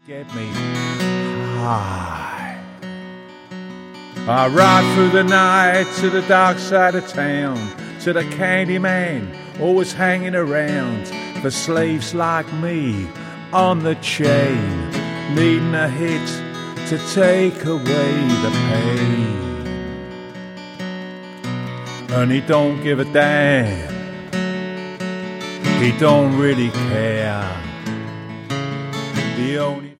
Get me high. I ride through the night to the dark side of town, to the candy man always hanging around for slaves like me on the chain, needing a hit to take away the pain. And he don't give a damn, he don't really care. The only